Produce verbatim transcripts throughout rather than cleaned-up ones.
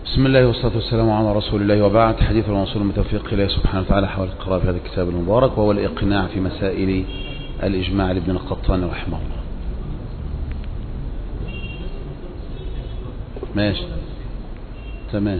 بسم الله والصلاة والسلام على رسول الله، وبعد. حديث الرسول من توفيق الله سبحانه وتعالى حول القراءة في هذا الكتاب المبارك، وهو الإقناع في مسائل الإجماع لابن القطان رحمه الله. ماشي تمام.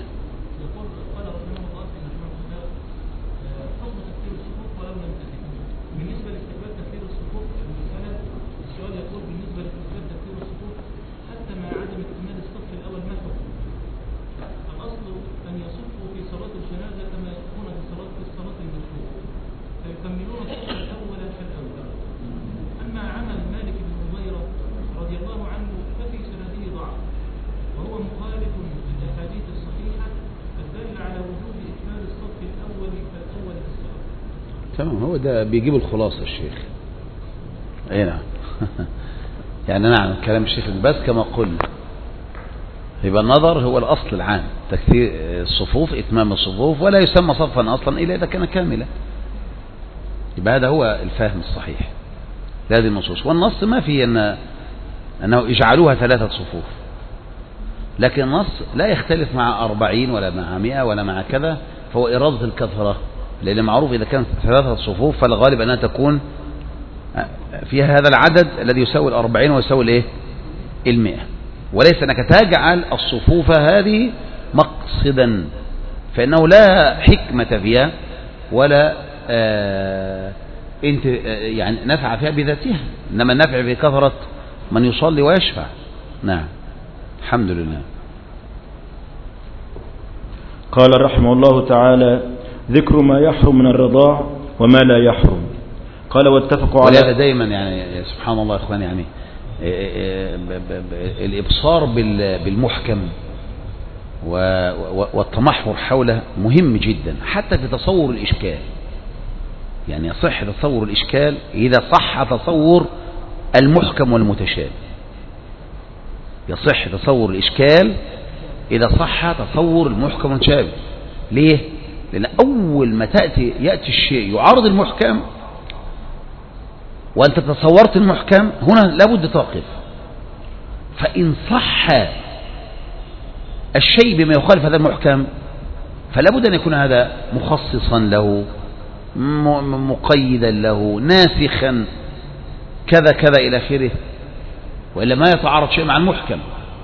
تمام، هو ده بيجيب الخلاصة الشيخ. اي نعم. يعني نعم كلام الشيخ بس كما قلنا، يبقى النظر هو الأصل العام، تكثير الصفوف، إتمام الصفوف، ولا يسمى صفا أصلا إلا إذا كان كاملا. يبقى هذا هو الفهم الصحيح لهذه النصوص. والنص ما فيه أن أنه اجعلوها ثلاثة صفوف، لكن النص لا يختلف مع أربعين ولا مع مئة ولا مع كذا، فهو إرادة الكثرة، لأن معروف إذا كانت ثلاثة صفوف فالغالب أنها تكون فيها هذا العدد الذي يساوي الأربعين ويساوي الإيه؟ المئة، وليس أنك تجعل الصفوف هذه مقصدا، فإنه لا حكمة فيها ولا آه انت يعني نفع فيها بذاتها، إنما النفع في كثرة من يصلي ويشفع. نعم، الحمد لله. قال رحمه الله تعالى: ذكر ما يحرم من الرضاع وما لا يحرم. قال واتفقوا على ولهذا دايما يعني سبحان الله يا اخوان، يعني الابصار بالمحكم والتمحور حوله مهم جدا، حتى في تصور الاشكال. يعني يصح تصور الاشكال اذا صح تصور المحكم والمتشابه. يصح تصور الاشكال اذا صح تصور المحكم والمتشابه. ليه؟ لأن أول ما تأتي يأتي الشيء يعارض المحكم وأنت تصورت المحكم، هنا لابد تقف. فإن صح الشيء بما يخالف هذا المحكم فلابد أن يكون هذا مخصصا له، مقيدا له، ناسخا، كذا كذا إلى آخره، وإلا ما يتعارض شيء مع المحكم.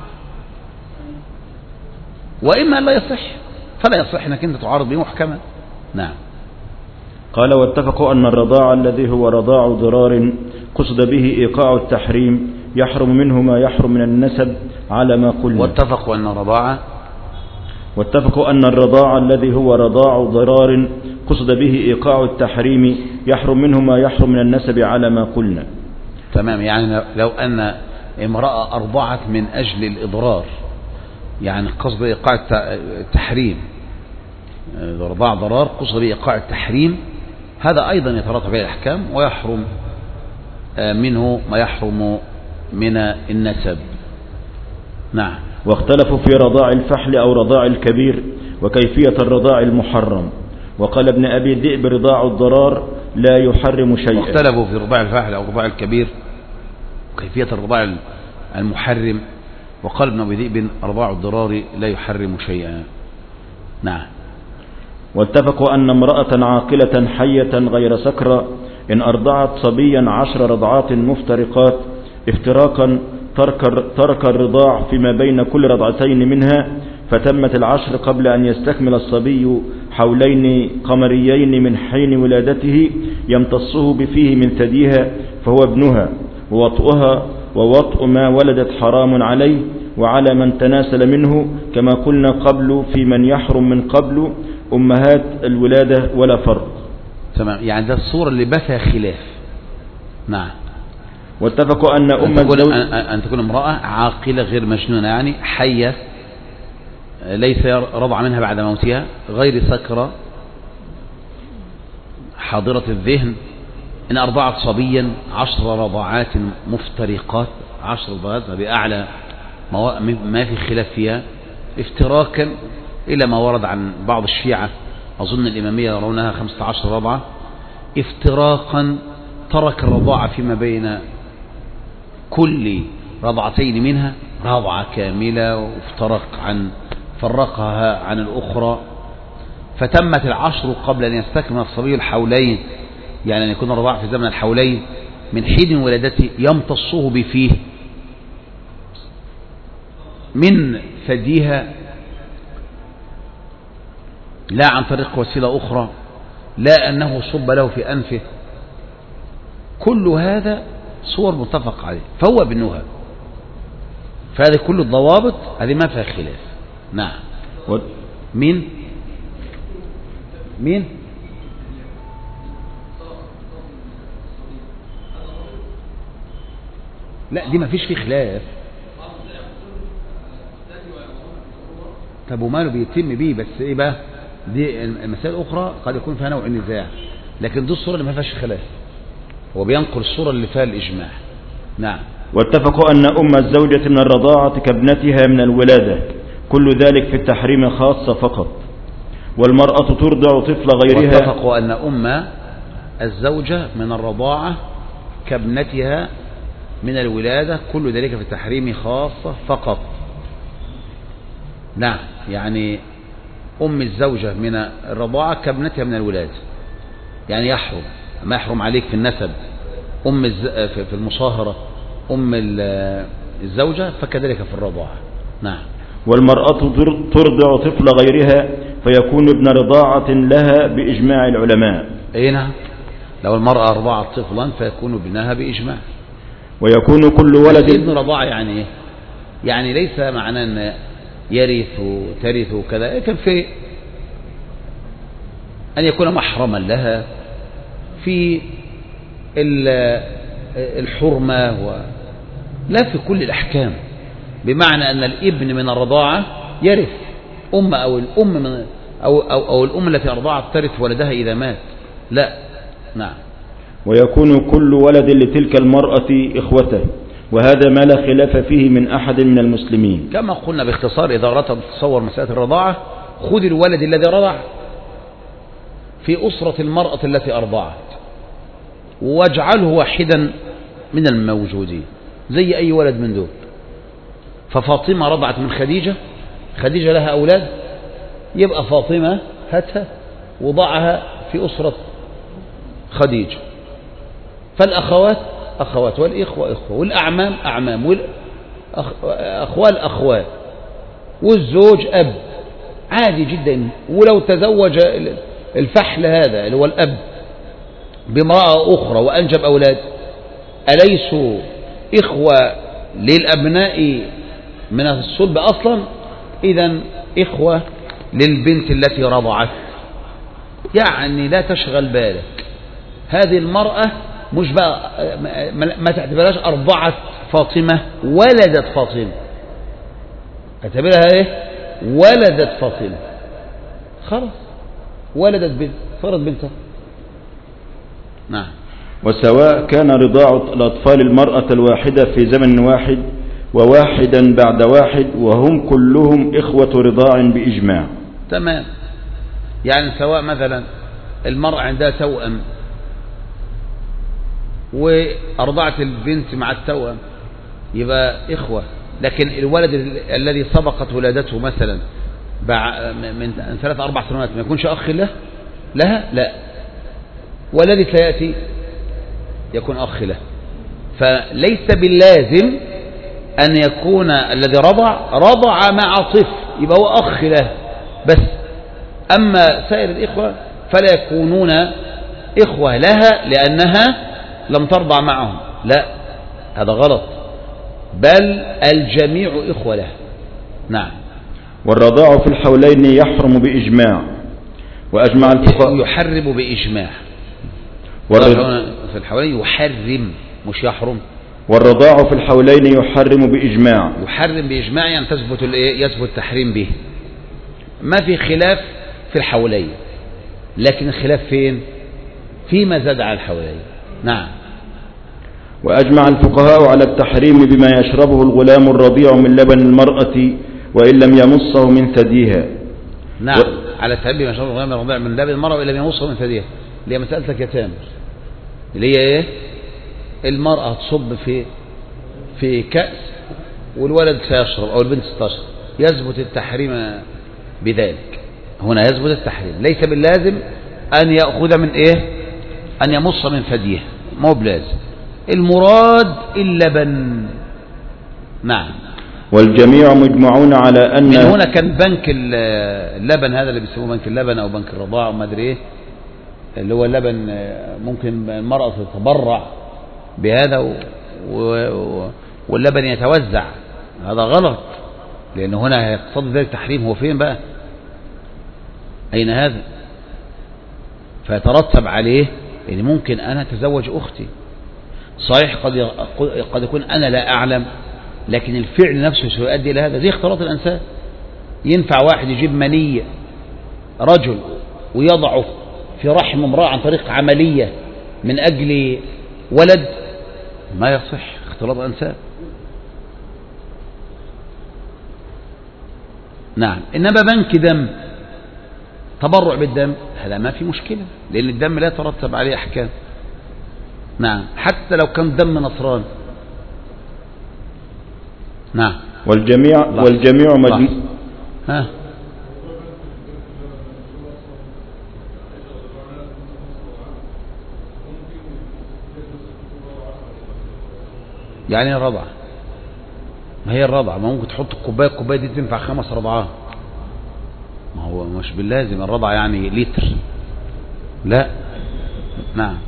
وإما لا يصح فلا يصح أنك أنت تعارض بمحكمة. نعم. قال واتفقوا أن الرضاع الذي هو رضاع ضرار قصد به إيقاع التحريم يحرم منه ما يحرم من النسب على ما قلنا. واتفقوا أن الرضاع واتفقوا أن الرضاع الذي هو رضاع ضرار قصد به إيقاع التحريم يحرم منه ما يحرم من النسب على ما قلنا. تمام. يعني لو أن امرأة أرضعت من أجل الإضرار، يعني قصد إيقاع التحريم، رضاع ضرار قصد إيقاع التحريم، هذا أيضا يترتب عليه الأحكام، ويحرم منه ما يحرم من النسب. نعم. واختلفوا في رضاع الفحل أو رضاع الكبير وكيفية الرضاع المحرم. وقال ابن أبي ذئب رضاع الضرار لا يحرم شيئا. واختلفوا في رضاع الفحل أو رضاع الكبير وكيفية الرضاع المحرم. وقال ابن أبي ذئب رضاع الضرار لا يحرم شيئا. نعم. واتفقوا أن امرأة عاقلة حية غير سكرة إن أرضعت صبيا عشر رضعات مفترقات افتراقا ترك, ترك الرضاع فيما بين كل رضعتين منها، فتمت العشر قبل أن يستكمل الصبي حولين قمريين من حين ولادته يمتصه بفيه من ثديها فهو ابنها، ووطئها ووطئ ما ولدت حرام عليه وعلى من تناسل منه، كما قلنا قبل في من يحرم من قبل أمهات الولادة ولا فرق. تمام. يعني ده الصورة اللي بثها خلاف. نعم. واتفقوا أن أم الزوج أن تكون امرأة عاقلة غير مجنونة، يعني حية ليس رضع منها بعد موتها، غير سكرة، حاضرة الذهن، إن أرضعت صبيا عشر رضعات مفترقات، عشر رضعات بأعلى ما في خلاف فيها، افتراكا إلى ما ورد عن بعض الشيعة، أظن الإمامية يرونها خمسة عشر رضعة، افتراقا ترك الرضاعة فيما بين كل رضعتين منها رضعة كاملة، وافترق عن فرقها عن الأخرى، فتمت العشر قبل أن يستكمل الصبي الحولين، يعني أن يكون الرضاع في زمن الحولين، من حين ولادته يمتصه بفيه من ثديها، لا عن طريق وسيلة أخرى، لا أنه صب له في أنفه. كل هذا صور متفق عليه، فهو ابنها. فهذه كل الضوابط هذه ما فيها خلاف. نعم. مين مين لا دي ما فيش فيه خلاف. طب وماله بيتم بيه، بس ايه بقى دي المسائل الاخرى قد يكون فيها نوع النزاع، لكن دي الصورة اللي ما فيهاش خلاف، هو بينقل الصورة اللي فيها الإجماع. نعم. واتفقوا أن أم الزوجة من الرضاعة كابنتها من الولادة، كل ذلك في التحريم خاصة فقط. والمرأة ترضع طفل غيرها. واتفقوا أن أم الزوجة من الرضاعة كابنتها من الولادة، كل ذلك في التحريم خاصة فقط. نعم، يعني أم الزوجة من الرضاعة كابنتها من الولادة، يعني يحرم ما يحرم عليك في النسب أم الز... في المصاهرة أم الزوجة، فكذلك في الرضاعة. نعم. والمرأة ترضع طفل غيرها فيكون ابن رضاعة لها بإجماع العلماء. أي نعم، لو المرأة رضعت طفلا فيكون ابنها بإجماع. ويكون كل ولد ابن رضاعة يعني إيه؟ يعني ليس معناه أن يرث وترث وكذا، لكن في أن يكون محرما لها في الحرمة و لا في كل الأحكام، بمعنى أن الابن من الرضاعة يرث أم أو الأم من أو, أو, أو الأم التي أرضعت ترث ولدها إذا مات. لا. نعم. ويكون كل ولد لتلك المرأة إخوته، وهذا ما لا خلاف فيه من أحد من المسلمين. كما قلنا باختصار، إذا أردت أن تتصور مسألة الرضاعة، خذ الولد الذي رضع في أسرة المرأة التي أرضعت واجعله واحدا من الموجودين زي أي ولد من دول. ففاطمة رضعت من خديجة، خديجة لها أولاد، يبقى فاطمة هاتها وضعها في أسرة خديجة. فالأخوات أخوات، والإخوة إخوة، والأعمام أعمام، والأخوال أخوات، والزوج أب، عادي جدا. ولو تزوج الفحل هذا اللي هو الأب بامرأة أخرى وأنجب أولاد، أليسوا إخوة للأبناء من الصلب أصلا؟ إذن إخوة للبنت التي رضعت. يعني لا تشغل بالك، هذه المرأة مش بقى ما تعتبرهاش أرضعت فاطمة، ولدت فاطمة، اعتبرها ايه؟ ولدت فاطمة، خلاص ولدت بنت، صارت بنتها. نعم. وسواء كان رضاع الأطفال المرأة الواحدة في زمن واحد وواحدا بعد واحد، وهم كلهم إخوة رضاع بإجماع. تمام. يعني سواء مثلا المرأة عندها توأم وأرضعت البنت مع التوأم يبقى إخوة، لكن الولد الذي سبقت ولادته مثلا من ثلاث أربع سنوات ما يكونش أخ له لها؟ لا. والذي سيأتي يكون أخ له. فليس باللازم أن يكون الذي رضع رضع مع طفل يبقى هو أخ له بس، أما سائر الإخوة فلا يكونون إخوة لها لأنها لم ترضع معهم، لا، هذا غلط، بل الجميع إخوة لها. نعم. والرضاع في الحولين يحرم بإجماع، وأجمع الفقهاء يحرم بإجماع. في الحولين يحرم مش يحرم. والرضاع في الحولين يحرم بإجماع. يحرم بإجماع يعني تثبت الايه؟ يثبت التحريم به، ما في خلاف في الحولين، لكن الخلاف فين؟ فيما زاد على الحولين. نعم. وأجمع الفقهاء على التحريم بما يشربه الغلام الرضيع من لبن المرأة وإن لم يمصه من ثديها. نعم. و... على التحريم بما يشربه الغلام الرضيع من لبن المرأة وإن لم يمصه من ثديها، اللي هي مسألة اليتامى، اللي هي ايه؟ المرأة تصب في في كأس والولد سيشرب أو البنت ستشرب، يثبت التحريم بذلك. هنا يثبت التحريم، ليس باللازم أن يأخذ من إيه، أن يمص من ثديه، مو بلازم. المراد اللبن. نعم. والجميع مجمعون على أن من هنا كان بنك اللبن هذا اللي بيسموه بنك اللبن أو بنك الرضاعة وما أدري إيه، اللي هو اللبن ممكن المرأة تتبرع بهذا و... و... واللبن يتوزع، هذا غلط، لأن هنا يقتضي ذلك تحريم. هو فين بقى؟ أين هذا؟ فيترتب عليه إن ممكن أنا أتزوج أختي، صحيح قد قد يكون أنا لا أعلم، لكن الفعل نفسه سيؤدي إلى هذا، زي اختلاط الأنساب. ينفع واحد يجيب منية رجل ويضعه في رحم امرأة عن طريق عملية من أجل ولد؟ ما يصح اختلاط الأنساب. نعم. إنما بنك دم، تبرع بالدم، هذا ما في مشكلة، لأن الدم لا يترتب عليه أحكام. نعم، حتى لو كان دم نصراني. نعم. والجميع لحظة. والجميع مجمع. ها يعني الرضعة، ما هي الرضعة، ما ممكن تحط الكوباية الكوباية دي تنفع خمس رضعات، ما هو مش باللازم الرضعة يعني لتر، لا. نعم.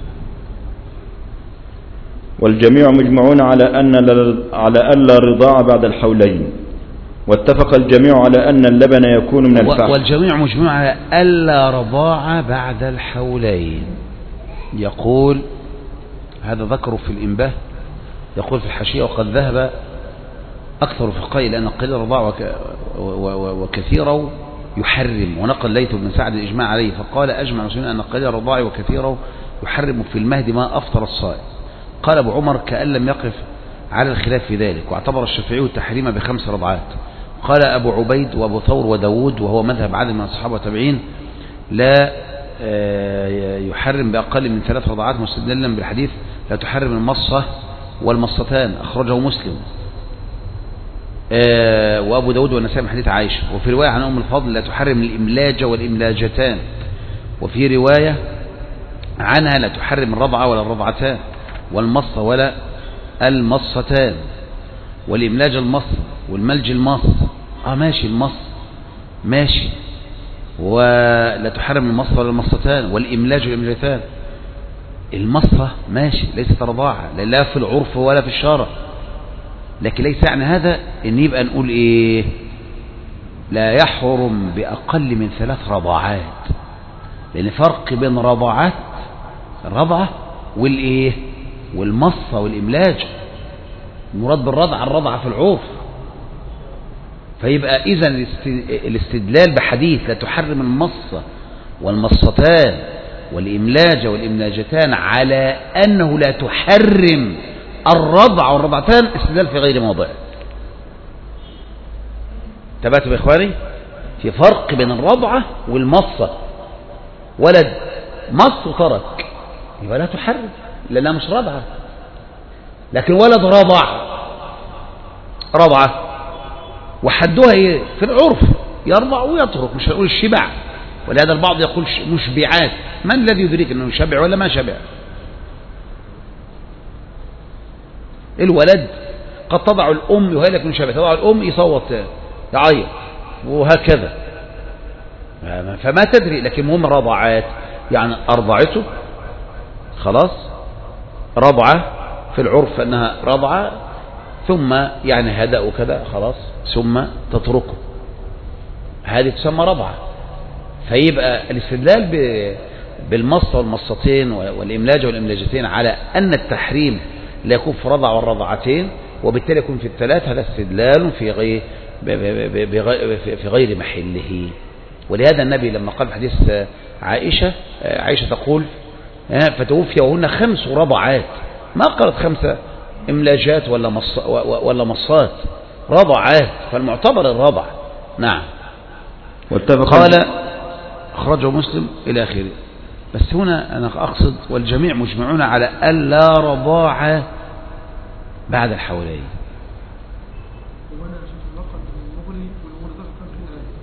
والجميع مجمعون على أن على ألا رضاع بعد الحولين، واتفق الجميع على أن اللبن يكون من الفحم. والجميع مجمع على ألا رضاع بعد الحولين. يقول هذا ذكره في الإنباه، يقول في الحاشية: وقد ذهب أكثر الفقهاء إلى أن قليل الرضاع وكثيره يحرم، ونقل ليث بن سعد الإجماع عليه، فقال: أجمع المسلمين أن قليل الرضاع وكثيره يحرم في المهد ما أفطر الصائم. قال أبو عمر: كأن لم يقف على الخلاف في ذلك، واعتبر الشافعي التحريم بخمس رضعات. قال أبو عبيد وأبو ثور وداود، وهو مذهب عدد من الصحابة والتابعين، لا يحرم بأقل من ثلاث رضعات، مستدلا بالحديث: لا تحرم المصة والمصتان، أخرجه مسلم. وأبو داود والنسائي من حديث عائشة. وفي رواية عن أم الفضل: لا تحرم الإملاج والإملاجتان. وفي رواية عنها: لا تحرم الرضعة ولا الرضعتان، والمصة ولا المصتان، والإملاج المص والملج المص. آه ماشي، المص ماشي، ولا تحرم المص ولا المصتان، والإملاج والإملاجتان. المصة ماشي، ليست رضاعة، لا في العرف ولا في الشرع، لكن ليس يعني هذا ان يبقى نقول ايه لا يحرم بأقل من ثلاث رضاعات، لأن فرق بين رضاعات الرضعة والايه والمصة والإملاج. المراد بالرضعة الرضعة في العرف. فيبقى إذا الاستدلال بحديث لا تحرم المصة والمصتان والإملاج والإملاجتان على أنه لا تحرم الرضع والرضعتان استدلال في غير موضع. تبعتوا يا إخواني؟ في فرق بين الرضعة والمصة. ولد مص وترك يبقى لا تحرم لأنها مش رضعة، لكن ولد رضع رضعة وحدها ايه في العرف يرضع ويترك، مش هنقول الشبع، ولهذا البعض يقول مشبعات. من الذي يدرك انه شبع ولا ما شبع؟ الولد قد تضع الام يهلك من شبع، تضع الام يصوت يعيط وهكذا، فما تدري. لكن مهم رضعات، يعني ارضعته خلاص رضعة في العرف انها رضعة، ثم يعني هدأ وكذا خلاص ثم تتركه، هذه تسمى رضعة. فيبقى الاستدلال بالمصة والمصتين والإملاج والإملاجتين على أن التحريم لا يكون في رضع والرضعتين وبالتالي يكون في الثلاث، هذا استدلال في غير في غير محله. ولهذا النبي لما قال في حديث عائشة، عائشة تقول فتوفي وهن خمس رضعات، ما قالت خمسة إملاجات ولا مص ولا مصات، رضعات، فالمعتبر الرضع. نعم. قال أخرجه مسلم إلى آخره. بس هنا أنا أقصد والجميع مجمعون على ألا رضاعة بعد الحولين.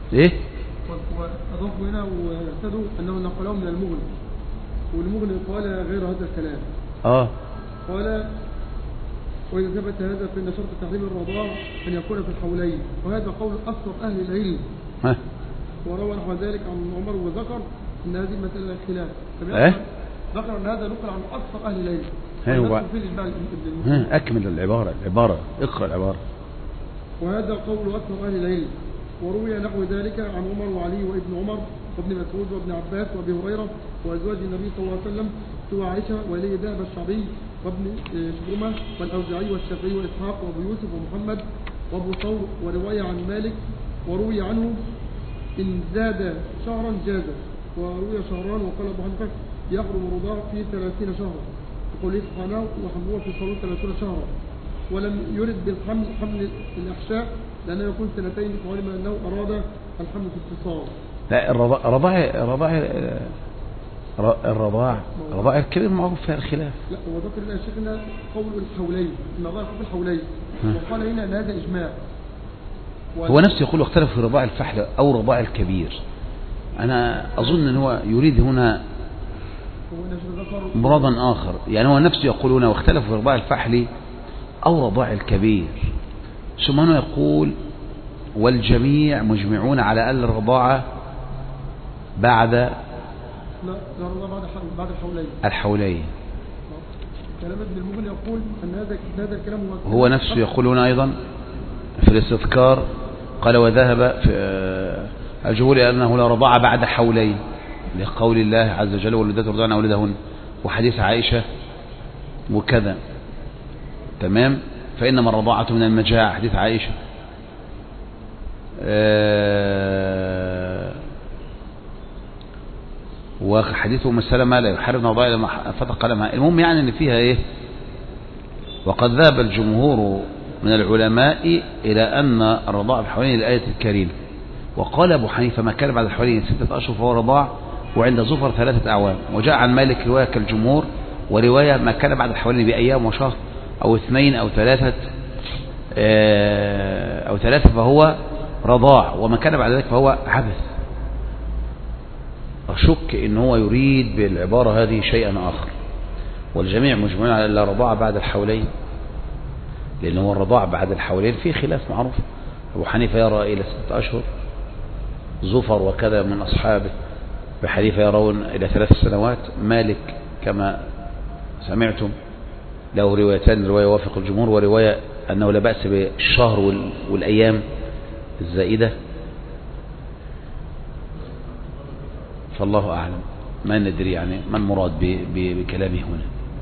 ايه وأضافوا هنا واعتدوا أنه نقلوا من المغني، والمغني قال غير هذا الكلام. اه قال وإذا ثبت هذا فإن شرط تحريم الرضاع أن يكون في الحولين، وهذا قول أكثر أهل العلم. ها وروى نحو ذلك عن عمر وذكر أن هذه المسألة خلاف. ايه ذكر أن هذا نقل عن أكثر أهل العلم. هو ها أكمل العبارة العبارة اقرأ العبارة. وهذا قول أكثر أهل العلم. وروي نحو ذلك عن عمر وعلي وابن عمر وابن مسعود وابن عباس وابي هريرة وأزواج النبي صلى الله عليه وسلم سوى عائشة ولي ذهب الشعبي وابن شبرمة والأوزاعي والشافعي وإسحاق وأبو يوسف ومحمد وأبو ثور. ورواية عن مالك وروي عنه إن زاد شهرا جاز، وروي شهران وقال أبو حنيفة يحرم الرضاع في ثلاثين شهرا، وقوله سبحانه وحملوه في صالون ثلاثين شهرا. ولم يرد بالحمل حمل الأحشاء لأنه يكون سنتين، وعلم أنه أراد الحمل في اتصال. لا الرضاع الرضاع الرضاع الرضاع الرضاع الكبير معروف فيها الخلاف. لا هو ذكر لنا شيخنا قول الحولين ان الله يحب الحولين، وقال هنا ان هذا اجماع. هو نفسه يقول اختلف في رضاع الفحل او رضاع الكبير. انا اظن ان هو يريد هنا مرادا اخر، يعني هو نفسه يقول هنا واختلف في رضاع الفحل او رضاع الكبير، ثم هنا يقول والجميع مجمعون على ان الرضاعه بعد لا لا بعد بعد الحولين الحولين. كلام ابن المغني يقول ان هذا هذا الكلام هو, هو نفسه يقول هنا ايضا في الاستذكار قال وذهب في الجمهور انه لا رضاعه بعد حولين لقول الله عز وجل والولدات يرضعن اولادهن، وحديث عائشه وكذا تمام. فانما الرضاعه من المجاعه حديث عائشه. أه وحديث ام سلمة لا يحرم رضاعه لما فتق قلمها. المهم يعني ان فيها ايه. وقد ذهب الجمهور من العلماء الى ان الرضاعه بحوالين الايه الكريمه. وقال ابو حنيفه ما كان بعد الحوالين سته اشهر فهو رضاع، وعند زفر ثلاثه اعوام. وجاء عن مالك روايه كالجمهور، وروايه ما كان بعد الحوالين بايام وشهر او اثنين او ثلاثه او ثلاثه فهو رضاع، وما كان بعد ذلك فهو عبث. أشك إن هو يريد بالعبارة هذه شيئا آخر. والجميع مجمعون على لا رضاعة بعد الحولين، لأن هو الرضاعة بعد الحولين فيه خلاف معروف. أبو حنيفة يرى إلى ستة أشهر، زفر وكذا من أصحابه بحنيفة يرون إلى ثلاث سنوات، مالك كما سمعتم له روايتان، رواية وافق الجمهور ورواية أنه لا بأس بالشهر والأيام الزائدة. فالله أعلم، ما ندري يعني ما المراد بكلامه هنا.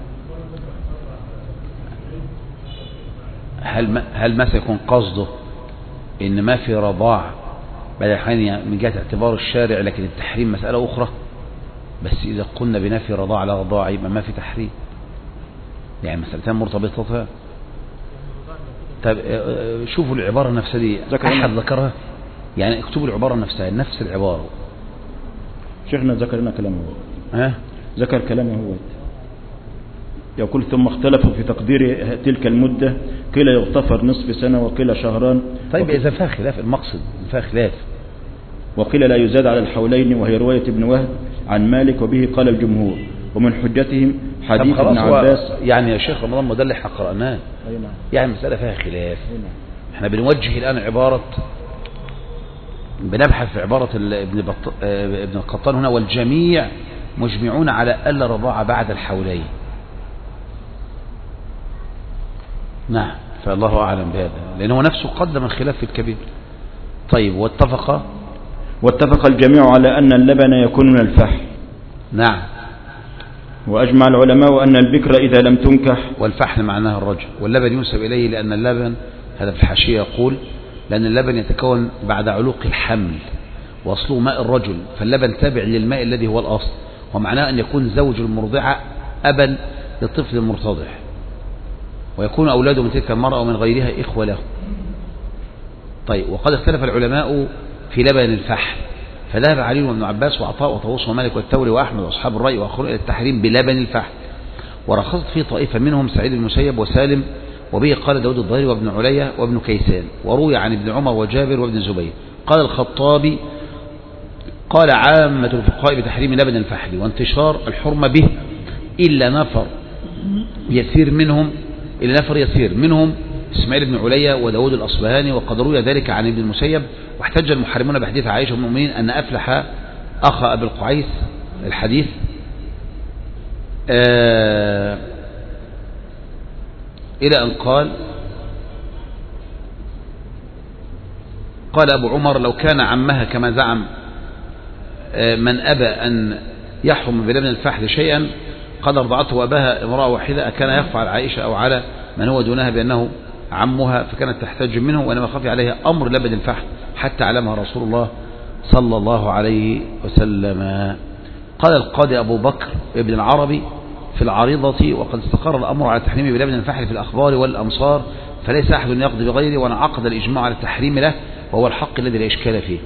هل ما هل ما سيكون قصده إن ما في رضاع بعد الحين من جهة اعتبار الشارع، لكن التحريم مسألة أخرى؟ بس إذا قلنا بنفي رضاع على رضاع يبقى ما في تحريم، يعني مسألتين مرتبطتان. طب شوفوا العبارة نفسها دي أحد ذكرها، يعني اكتبوا العبارة نفسها نفس العبارة. شيخنا ذكر لنا كلامه هو. ها ذكر كلامه هو يقول ثم اختلفوا في تقدير تلك المدة، قيل يغتفر نصف سنة وقيل شهران. طيب إذا فيها خلاف المقصد فيها خلاف. وقيل لا يزاد على الحولين، وهي رواية ابن وهب عن مالك وبه قال الجمهور. ومن حجتهم حديث ابن عباس. يعني يا شيخ رمضان ما ده اللي احنا قرأناه، يعني مسألة فيها خلاف. احنا بنوجه الآن عبارة، بنبحث في عبارة ابن بط... ابن القطان هنا والجميع مجمعون على ألا رضاعة بعد الحولين. نعم، فالله أعلم بهذا، لأنه نفسه قدم الخلاف في الكبير. طيب واتفق واتفق الجميع على أن اللبن يكون من الفحل. نعم. وأجمع العلماء أن البكر إذا لم تنكح، والفحل معناه الرجل، واللبن ينسب إليه لأن اللبن، هذا في الحاشية يقول لأن اللبن يتكون بعد علوق الحمل وأصله ماء الرجل، فاللبن تابع للماء الذي هو الأصل، ومعناه أن يكون زوج المرضعة أبا للطفل المرتضع، ويكون أولاده من تلك المرأة ومن غيرها إخوة له. طيب وقد اختلف العلماء في لبن الفحل، فذهب علي وابن عباس وعطاء وطاووس ومالك والثوري وأحمد وأصحاب الرأي وآخرون إلى التحريم بلبن الفحل، ورخصت فيه طائفة منهم سعيد المسيب وسالم، وبه قال داود الظاهري وابن علية وابن كيسان، وروي عن ابن عمر وجابر وابن زبير قال الخطابي قال عامة الفقهاء بتحريم لبن الفحل وانتشار الحرمة به إلا نفر يسير منهم إلا نفر يسير منهم إسماعيل بن عليا وداود الأصبهاني، وقد روي ذلك عن ابن المسيب. واحتج المحرمون بحديث عائشة أم المؤمنين أن أفلح أخ أبي القعيس الحديث آه إلى أن قال قال أبو عمر لو كان عمها كما زعم من أبى أن يحرم بلبن الفحل شيئا قد أرضعته وأباها امرأة واحدة أكان يخفى على عائشة أو على من هو دونها بأنه عمها، فكانت تحتج منه، وإنما خفي عليها أمر لبن الفحل حتى علمها رسول الله صلى الله عليه وسلم. قال القاضي أبو بكر ابن العربي في العريضة وقد استقر الأمر على تحريم بلبن الفحل في الأخبار والأمصار، فليس أحد يقضي بغيره، وانعقد الإجماع على التحريم له وهو الحق الذي لا إشكال فيه.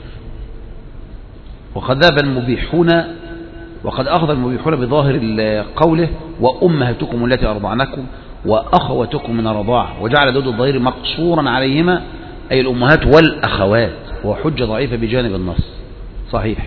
وقد ذهب المبيحون وقد أخذ المبيحون بظاهر قوله وأمهاتكم التي أرضعنكم وأخواتكم من الرضاعة، وجعل دود الظهير مقصورا عليهما أي الأمهات والأخوات، وهو حجة ضعيفة بجانب النص. صحيح.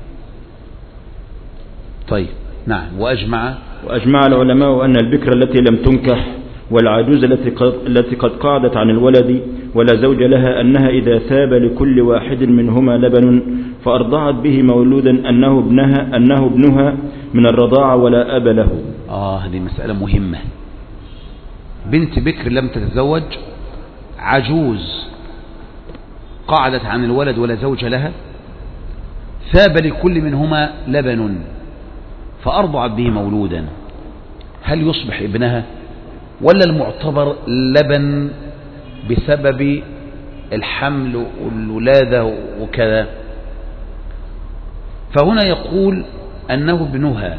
طيب نعم. وأجمع وأجمع العلماء أن البكر التي لم تنكح والعجوز التي قد, التي قد قعدت عن الولد ولا زوج لها أنها إذا ثاب لكل واحد منهما لبن فأرضعت به مولودا أنه ابنها أنه ابنها من الرضاعة ولا أب له. آه هذه مسألة مهمة. بنت بكر لم تتزوج، عجوز قعدت عن الولد ولا زوج لها، ثاب لكل منهما لبن فأرضعت به مولودا، هل يصبح ابنها ولا المعتبر لبن بسبب الحمل والولادة وكذا؟ فهنا يقول أنه ابنها.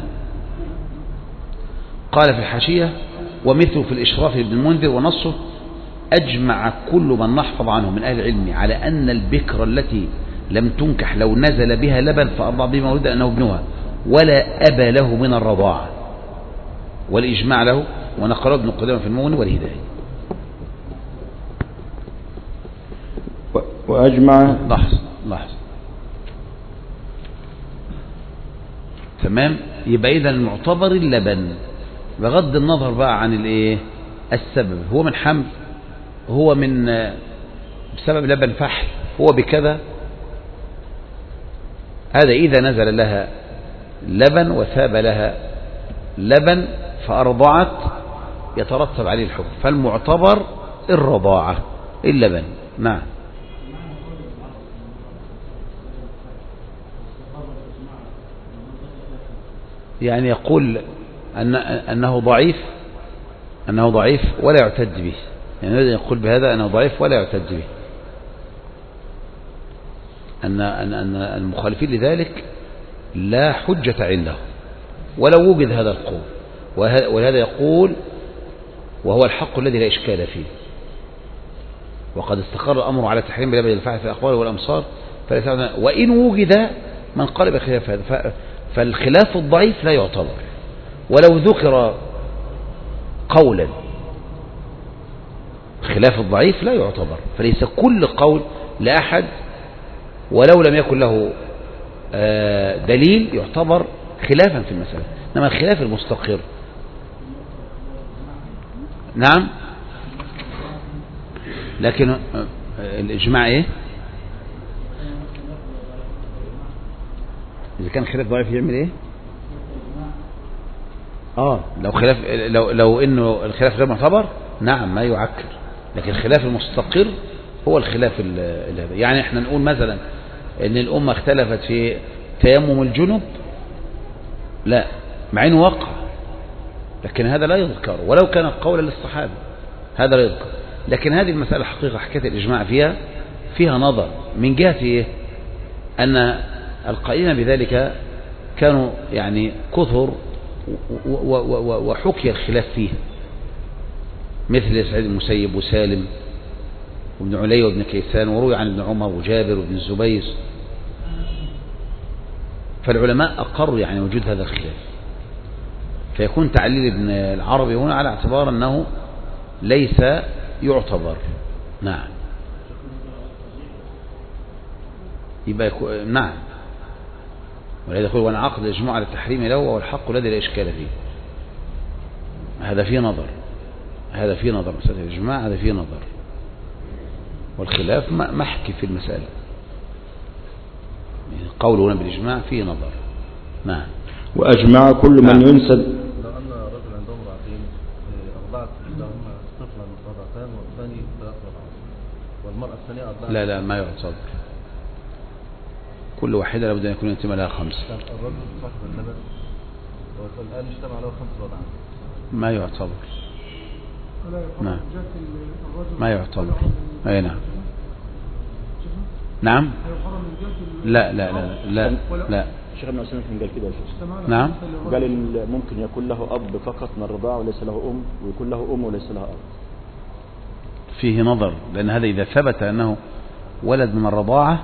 قال في الحاشية ومثل في الإشراف لابن المنذر ونصه أجمع كل من نحفظ عنه من أهل العلم على أن البكر التي لم تنكح لو نزل بها لبن فأرضع به مولودا أنه ابنها ولا أبا له من الرضاعة، والإجماع له ونقله ابن قدامة في المغني والهداية. وأجمع لحظة لحظة تمام. يبقى إذا المعتبر اللبن بغض النظر بقى عن الايه السبب، هو من حمل، هو من بسبب لبن فحل، هو بكذا، هذا إذا نزل لها لبن وثاب لها لبن فأرضعت يترتب عليه الحكم، فالمعتبر الرضاعة اللبن. نعم. يعني يقول أن أنه ضعيف أنه ضعيف ولا يعتد به، يعني يقول بهذا أنه ضعيف ولا يعتد به، أن أن أن المخالفين لذلك لا حجة عنده ولو وجد هذا القول، ولهذا يقول وهو الحق الذي لا إشكال فيه، وقد استقر الأمر على تحريم لبن الفحل في الأخبار والأمصار، وإن وجد من قال بخلاف هذا فالخلاف الضعيف لا يعتبر، ولو ذكر قولا خلاف الضعيف لا يعتبر، فليس كل قول لأحد ولو لم يكن له دليل يعتبر خلافا في المسألة، إنما الخلاف المستقر. نعم. لكن الإجماع إيه؟ إذا كان خلاف ضعيف يعمل إيه؟ آه لو خلاف لو لو إنه الخلاف غير معتبر نعم ما يعكر، لكن الخلاف المستقر هو الخلاف هذا. يعني إحنا نقول مثلا إن الأمة اختلفت في تيمم الجنب، لا مع إنه وقع، لكن هذا لا يذكر ولو كان قولا للصحابة، هذا لا يذكر. لكن هذه المسألة حقيقة حكاية الإجماع فيها فيها نظر من جهة إيه؟ أن القائلين بذلك كانوا يعني كثر وحكي الخلاف فيه، مثل سعيد المسيب وسالم وابن علي وابن كيسان، وروي عن ابن عمر وجابر وابن الزبير، فالعلماء أقروا يعني وجود هذا الخلاف، فيكون تعليل ابن العربي هنا على اعتبار أنه ليس يعتبر. نعم. يبقى يكون نعم. ولذا يقول وانعقد الإجماع على التحريم له وهو الحق الذي لا إشكال فيه. هذا فيه نظر، هذا فيه نظر مسألة الإجماع، هذا فيه نظر، والخلاف محكي في المسألة. قوله هنا بالإجماع فيه نظر. نعم. وأجمع كل من نعم. ينسب. لو أن رجل عنده امرأتين أرضعت إحداهما طفلا رضعتان والثاني ثلاث رضعات والمرأة الثانية أرضعت. لا لا ما يعتبر، كل واحدة لابد أن يكون يتم لها خمس. الرجل صاحب اللبن والآن اجتمع له خمس رضعات ما يعتبر. نعم ما يعتبر. أي نعم. نعم. لا لا لا لا لا. الشيخ ابن عثيمين قال كده يا شيخ. نعم. قال ممكن يكون له أب فقط من الرضاعة وليس له أم، ويكون له أم وليس لها أب. فيه نظر، لأن هذا إذا ثبت أنه ولد من الرضاعة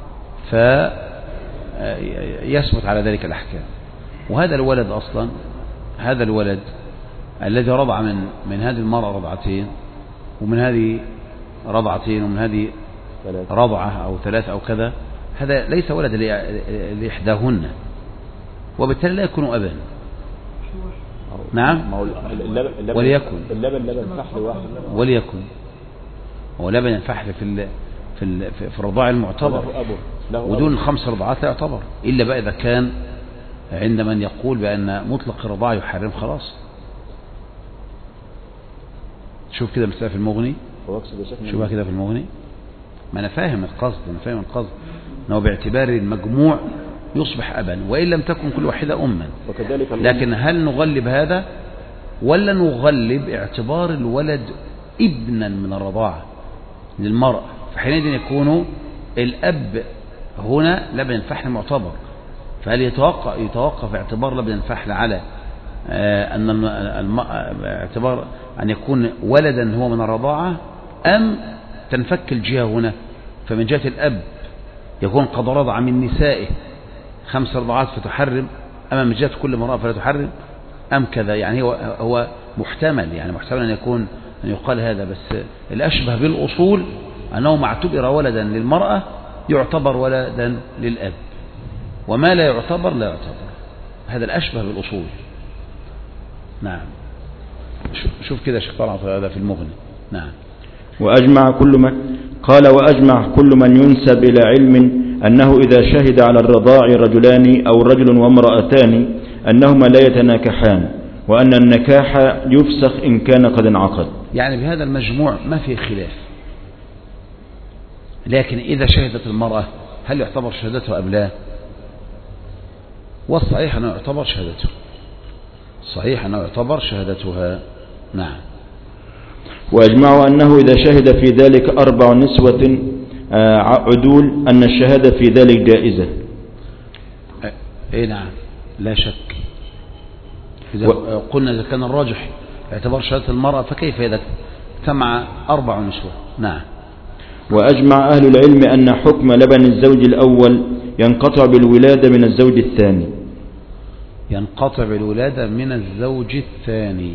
فيثبت على ذلك الأحكام. وهذا الولد أصلا، هذا الولد الذي رضع من من هذه المرأة رضعتين ومن هذه رضعتين ومن هذه رضعة أو ثلاثة أو كذا، هذا ليس ولد لإحداهن، وبالتالي لا يكون أبا. نعم. وليكن اللبن لبن فحل واحد. وليكن هو لبن الفحل في ال في ال في الرضاع المعتبر، ودون الخمس رضعات لا يعتبر، إلا بقى إذا كان عند من يقول بأن مطلق الرضاع يحرم خلاص. شوف كده مثلا في المغني، شوفها كده في المغني. ما أنا فاهم القصد، أنا فاهم القصد أنه باعتبار المجموع يصبح أبا وإن لم تكن كل واحدة أما. لكن هل نغلب هذا ولا نغلب اعتبار الولد ابنا من الرضاعة للمرأة؟ فحينئذ يكون الأب هنا لبن الفحل معتبر. فهل يتوقف, يتوقف اعتبار لبن الفحل على أن اعتبار أن يكون ولدا هو من الرضاعة، أم تنفك الجهة هنا؟ فمن جهة الأب يكون قد رضع من نسائه خمس رضعات فتحرم، أما من جهة كل امرأة فلا تحرم، أم كذا؟ يعني هو هو محتمل، يعني محتمل أن يكون أن يقال هذا، بس الأشبه بالأصول أنه ما اعتبر ولدا للمرأة يعتبر ولدا للأب، وما لا يعتبر لا يعتبر. هذا الأشبه بالأصول. نعم. شوف كده شيخ طلعت هذا في المغني. نعم. وأجمع كل من قال وأجمع كل من ينسب إلى علم أنه إذا شهد على الرضاع رجلان أو رجل وامرأتان أنهما لا يتناكحان، وأن النكاح يفسخ إن كان قد انعقد. يعني بهذا المجموع ما في خلاف، لكن إذا شهدت المرأة هل يعتبر شهادتها أم لا؟ والصحيح أنه يعتبر شهادتها، صحيح أنه يعتبر شهادتها. نعم. وأجمعوا أنه إذا شهد في ذلك أربع نسوة عدول أن الشهادة في ذلك جائزة. إيه نعم لا شك. إذا و... قلنا إذا كان الراجح اعتبار شهادة المرأة فكيف إذا اجتمع أربع نسوة؟ نعم. وأجمع أهل العلم أن حكم لبن الزوج الأول ينقطع بالولادة من الزوج الثاني. ينقطع بالولادة من الزوج الثاني.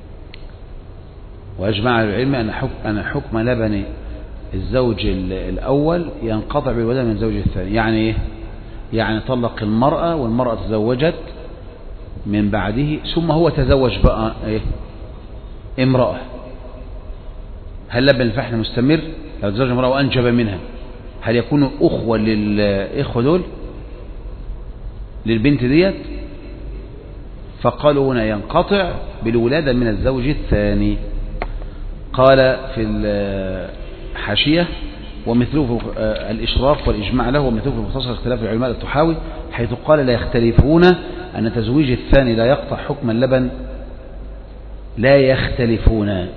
وأجمع أهل العلم أن حكم أن حكم لبن الزوج الأول ينقطع بالولادة من الزوج الثاني. يعني إيه؟ يعني طلق المرأة والمرأة تزوجت من بعده ثم هو تزوج بقى إيه؟ امرأة، هل لبن الفحل مستمر؟ لو تزوج امرأة وأنجب منها هل يكون أخوة للإخوة دول للبنت ديت؟ فقالوا هنا ينقطع بالولادة من الزوج الثاني. قال في الحاشية ومثله الإشراف والإجماع له ومثله في مختصر اختلاف العلماء الطحاوي، حيث قال لا يختلفون أن تزويج الثاني لا يقطع حكم اللبن. لا يختلفون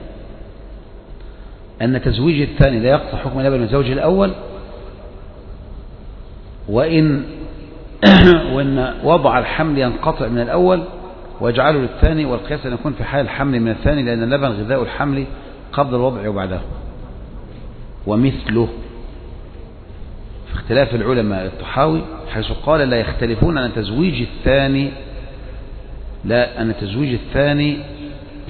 أن تزويج الثاني لا يقطع حكم اللبن من الزوج الأول، وإن وإن وضع الحمل ينقطع من الأول ويجعله للثاني، والقياس أن يكون في حال الحمل من الثاني لأن اللبن غذاء الحمل قبل الوضع وبعده. ومثله في اختلاف العلماء الطحاوي حيث قال لا يختلفون أن تزويج الثاني لا أن تزويج الثاني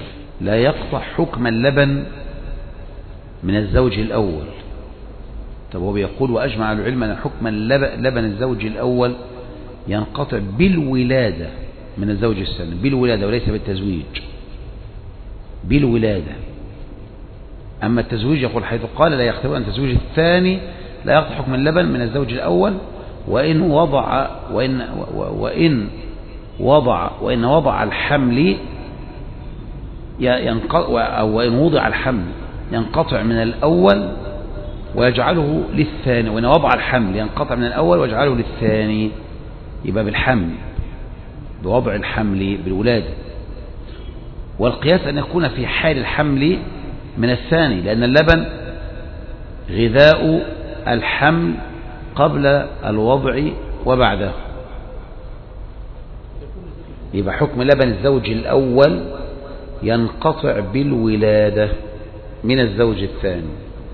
لا يقطع حكم اللبن من الزوج الأول. طب هو بيقول وأجمع العلم أن حكم لبن الزوج الأول ينقطع بالولادة من الزوج الثاني، بالولادة وليس بالتزويج، بالولادة. أما التزويج يقول حيث قال لا يختلف أن التزويج الثاني لا يقطع حكم اللبن من الزوج الأول وإن وضع وإن وإن وضع وإن وضع الحمل أو وإن وضع الحمل ينقطع من الأول ويجعله للثاني، وإن وضع الحمل ينقطع من الأول ويجعله للثاني، يبقى بالحمل، بوضع الحمل بالولادة. والقياس أن يكون في حال الحمل من الثاني، لأن اللبن غذاء الحمل قبل الوضع وبعده. يبقى حكم لبن الزوج الأول ينقطع بالولادة من الزوج الثاني،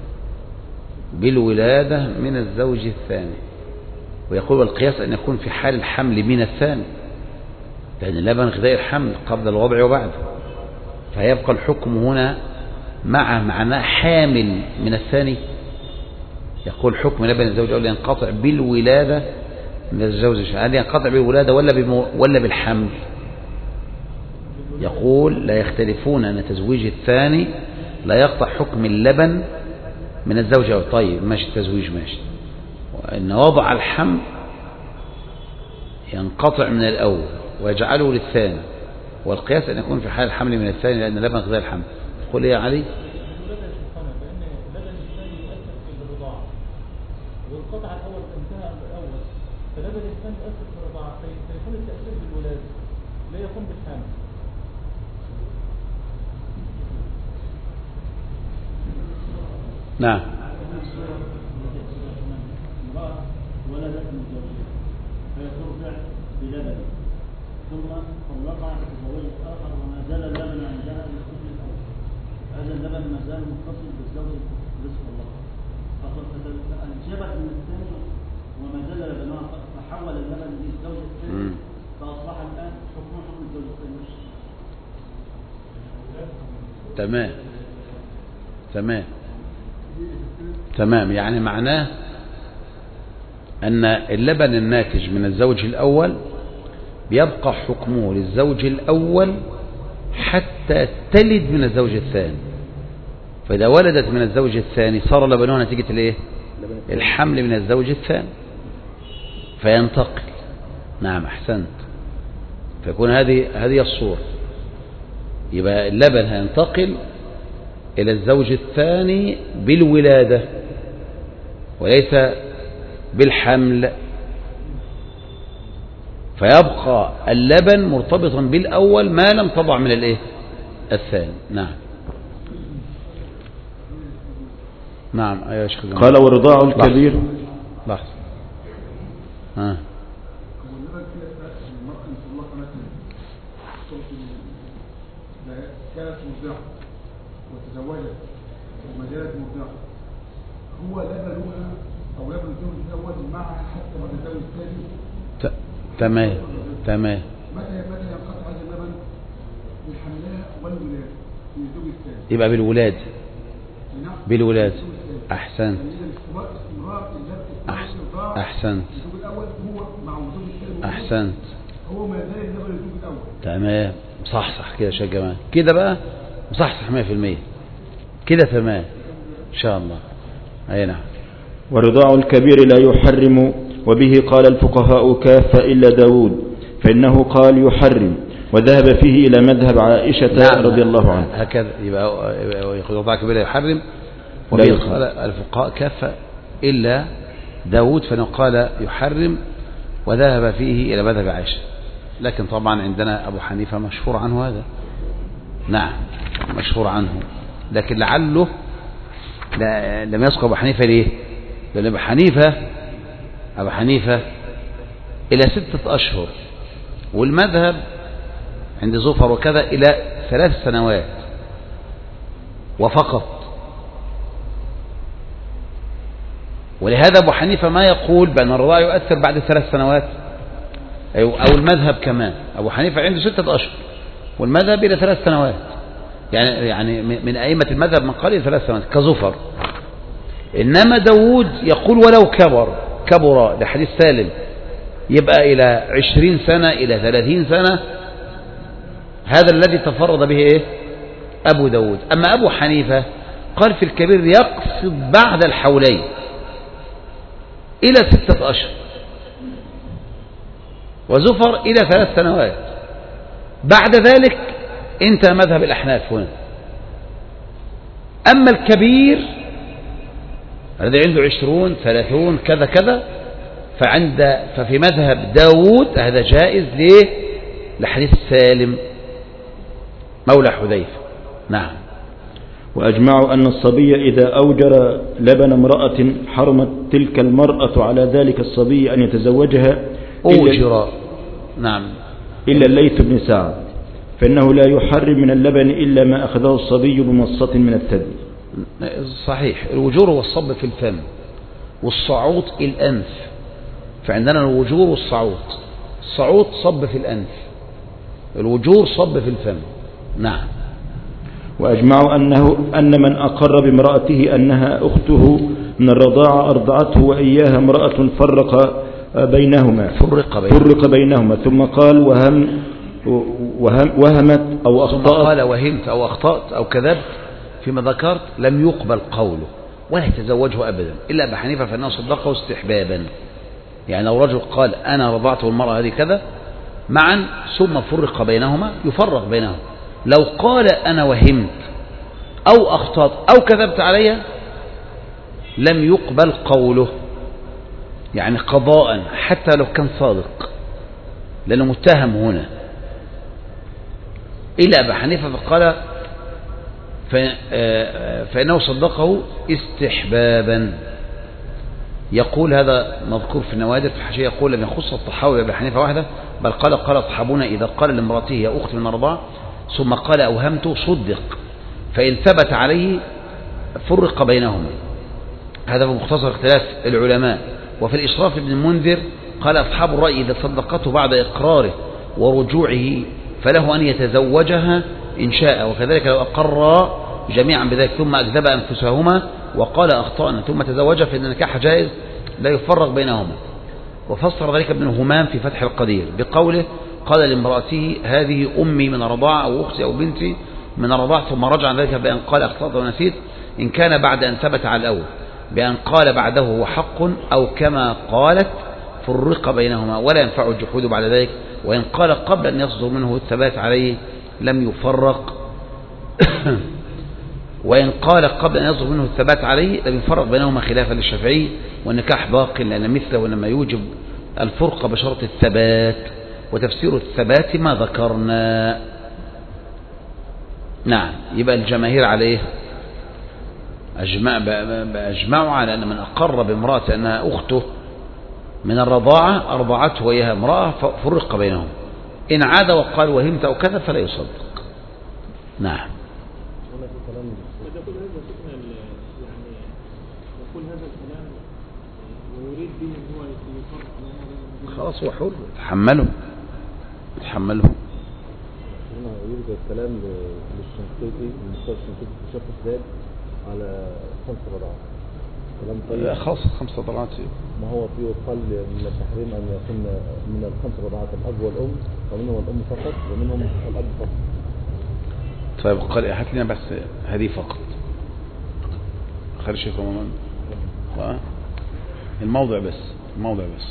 بالولادة من الزوج الثاني. ويقول والقياس أن يكون في حال الحمل من الثاني، لأن اللبن غذاء الحمل قبل الوضع وبعده، فيبقى الحكم هنا مع معناه حامل من الثاني. يقول حكم لبن الزوج الأول ينقطع بالولادة من الزوج، هل ينقطع بالولادة ولا بمو ولا بالحمل؟ يقول لا يختلفون أن تزويج الثاني لا يقطع حكم اللبن من الزوج الأول. طيب ماشي التزويج ماشي، وإن وضع الحمل ينقطع من الأول ويجعله للثاني، والقياس أن يكون في حال الحمل من الثاني لأن اللبن غذاء الحمل. تقول إيه يا علي؟ والقطع الأول انتهى الأول، فلبن الثاني يؤثر في الرضاعة، فيكون التأثير بالولادة لا يكون بالحمل. نعم. امرأة ولدت من زوجها فهي ترضع بلبن، ثم طلقها وتزوجت آخر وما زال اللبن عندها بالزوج الأول، هذا اللبن ما زال متصل بالزوج رزق الله، فانجبت من الثاني وما زال لبنها، فحول اللبن للزوج الثاني فأصبح الآن حكمه حكم الزوج الثاني. تمام تمام تمام يعني معناه أن اللبن الناتج من الزوج الأول بيبقى حكمه للزوج الأول حتى تلد من الزوج الثاني، فإذا ولدت من الزوج الثاني صار لبنها نتيجة الايه؟ الحمل من الزوج الثاني فينتقل. نعم أحسنت، فيكون هذه هذه الصورة، يبقى اللبن هينتقل إلى الزوج الثاني بالولادة وليس بالحمل، فيبقى اللبن مرتبطا بالأول ما لم تضع من الايه؟ الثاني. نعم نعم يا شيخ. قال والرضاع الكبير لحظة ها كانت مرضعة وتزوجت وما زالت مرضعة، هو لبنها أو لبن الزوج الأول معها حتى بعد الزوج الثاني. تمام تمام. متى متى ينقطع هذا اللبن؟ بحملها والولادة من الزوج الثاني. يبقى بالولادة. بالولادة. أحسنت أحسنت أحسنت. هو ما زال اللبن الزوج الأول. تمام مصحصح كده يا شيخ جمال، كده بقى مصحصح مية في المية كده تمام إن شاء الله. أي نعم. والرضاع الكبير لا يحرم، وبه قال الفقهاء كافة إلا داود، فإنه قال يحرم وذهب فيه إلى مذهب عائشة نعم رضي الله عنها. هكذا يبقى الرضاع الكبير لا يحرم، وبه قال الفقهاء كافة إلا داود فإنه قال يحرم وذهب فيه إلى مذهب عائشة. لكن طبعا عندنا أبو حنيفة مشهور عنه هذا. نعم مشهور عنه، لكن لعله لم يسقط أبو حنيفة. ليه؟ لأن أبو حنيفة أبو حنيفة إلى ستة أشهر، والمذهب عند زفر وكذا إلى ثلاث سنوات وفقط. ولهذا أبو حنيفة ما يقول بأن الرضاع يؤثر بعد ثلاث سنوات، أو المذهب كمان. أبو حنيفة عنده ستة أشهر والمذهب إلى ثلاث سنوات، يعني يعني من أئمة المذهب من قال إلى ثلاث سنوات كزفر. إنما داود يقول ولو كبر كبر، ده حديث سالم، يبقى إلى عشرين سنة إلى ثلاثين سنة، هذا الذي تفرد به إيه؟ أبو داود. أما أبو حنيفة قال في الكبير يقصد بعد الحولين إلى ستة أشهر، وزفر إلى ثلاث سنوات. بعد ذلك انتهى مذهب الأحناف هنا. أما الكبير الذي عنده عشرون ثلاثون كذا كذا، فعند ففي مذهب داود هذا جائز ليه؟ لحديث سالم مولى حذيفة. نعم. وأجمعوا أن الصبي إذا أوجر لبن امرأة حرمت تلك المرأة على ذلك الصبي أن يتزوجها أوجر. نعم. إلا الليث بن سعد فإنه لا يحرم من اللبن إلا ما أخذه الصبي بمصة من الثدي. صحيح. الوجور هو الصب في الفم، والصعوط الأنف، فعندنا الوجور والصعوط. الصعوط صب في الأنف، الوجور صب في الفم. نعم. وأجمعوا أنه أن من أقر بامرأته أنها أخته من الرضاعة أرضعته وإياها امرأة فرق بينهما فرق بينهما, فرق بينهما ثم قال وهم وهم وهمت أو أخطأت، ثم قال وهمت أو أخطأت أو كذبت فيما ذكرت لم يقبل قوله ولا يتزوجه أبدا إلا أبا حنيفة، فإنه صدقه استحبابا. يعني لو رجل قال أنا رضعت المرأة هذه كذا معا ثم فرق بينهما يفرق بينهما. لو قال أنا وهمت أو أخطأت أو كذبت عليها لم يقبل قوله، يعني قضاء حتى لو كان صادق، لأنه متهم هنا. إلا أبا حنيفة فقال فإنه صدقه استحبابا. يقول هذا مذكور في النوادر في الحاشية، يقول لم يخص الطحاوي بأبي حنيفة وحده، بل قال قال أصحابنا إذا قال لامرأته يا أخت من الرضاعة ثم قال أوهمت صدق، فإن ثبت عليه فرق بينهما. هذا بمختصر اختلاف العلماء. وفي الإشراف ابن المنذر قال أصحاب الرأي إذا صدقته بعد إقراره ورجوعه فله أن يتزوجها إن شاء، وكذلك لو أقر جميعا بذلك ثم أكذب أنفسهما وقال أخطأنا ثم تزوجها فإن النكاح جائز لا يفرق بينهما. وفسر ذلك ابن همام في فتح القدير بقوله قال لامرأته هذه أمي من الرضاعة أو أختي أو بنتي من الرضاعة، ثم رجع ذلك بأن قال أخطأت ونسيت إن كان بعد أن ثبت على الأول، بأن قال بعده هو حق أو كما قالت فرق بينهما ولا ينفع الجحود بعد ذلك، وإن قال قبل أن يصدر منه الثبات عليه لم يفرق وإن قال قبل أن يصدر منه الثبات عليه لم يفرق بينهما خلافا للشافعي، والنكاح باق لأن مثله إنما يوجب الفرقة بشرط الثبات، وتفسير الثبات ما ذكرنا. نعم. يبقى الجماهير عليه أجمع أجمعوا على أن من أقر بامرأة أنها أخته من الرضاعة أرضعته وإياها امرأة فرق بينهم، إن عاد وقال وهمت أو كذا فلا يصدق. نعم. خلاص هو حر، تحمله تحمله. هنا يوجد كلام للشنقيطي المستشفى الشنقيطي في شرح الزاد على خمس رضعات، كلام طيب خاص خمس رضعات. ما هو فيه قال من التحريم أن يكون من الخمس رضعات الأب والأم، ومنهم الأم فقط ومنهم الأب فقط. طيب قال هات لنا بس هذه فقط، خلي شيخ رمضان الموضع بس الموضع بس.